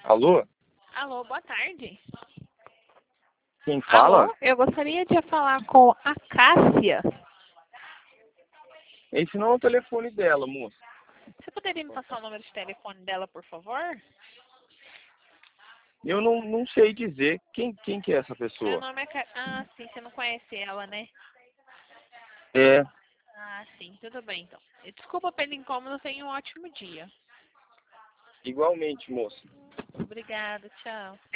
Alô? Alô, boa tarde. Quem fala? Alô, eu gostaria de falar com a Cássia. Esse não é o telefone dela, moça. Você poderia me passar o número de telefone dela, por favor? Eu não sei dizer quem que é essa Meu pessoa. nome é... Ah, sim, você não conhece ela, né? É, Ah, sim, tudo bem, então. Desculpa pelo incômodo, tenha um ótimo dia. igualmente, moça. Obrigada, tchau.